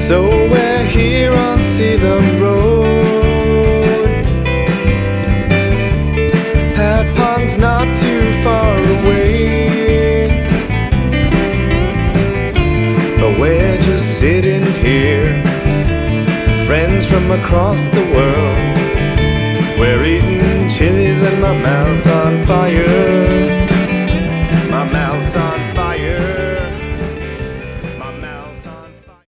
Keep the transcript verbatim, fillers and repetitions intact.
So we're here on Seatham Road. Pat Pond's not too far away, but we're just sitting here, friends from across the world. We're eating chilies and my mouth's on fire.